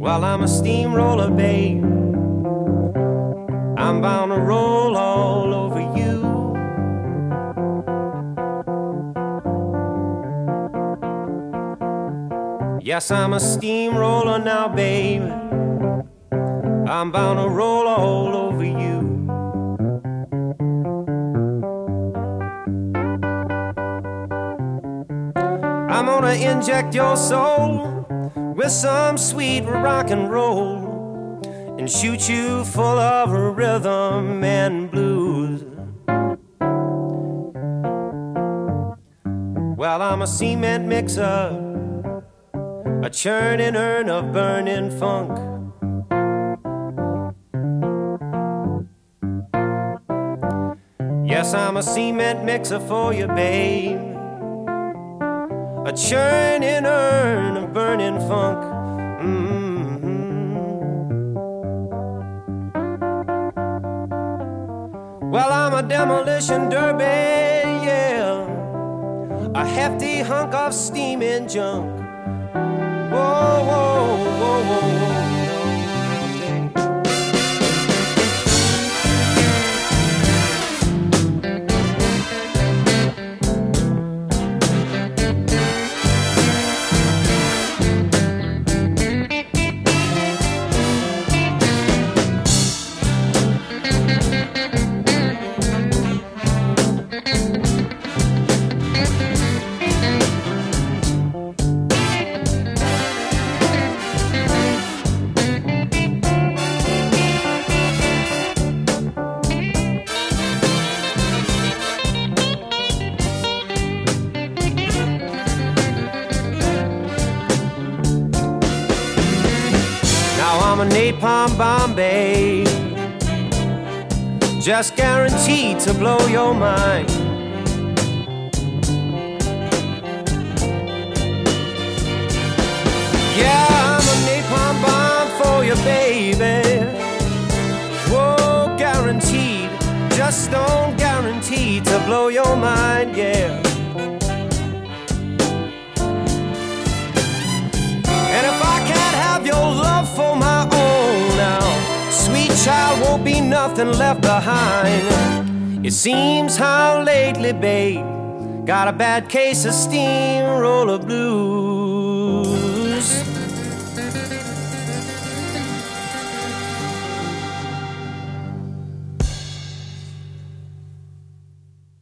Well, I'm a steamroller, babe. I'm bound to roll all over you. Yes, I'm a steamroller now, babe. I'm bound to roll all over you. I'm gonna inject your soul with some sweet rock and roll and shoot you full of rhythm and blues. Well, I'm a cement mixer, a churning urn of burning funk. Yes, I'm a cement mixer for you, babe, a churning urn of burning funk. Well, I'm a demolition derby, yeah, a hefty hunk of steaming junk. Whoa, whoa, whoa, whoa, whoa. Napalm Bombay, just guaranteed to blow your mind. Yeah, I'm a napalm bomb for you, baby. Whoa, guaranteed, just don't guaranteed to blow your mind, yeah. And if I can't have your love for my own now, sweet child, won't be nothing left behind. It seems how lately, babe, got a bad case of steamroller blues.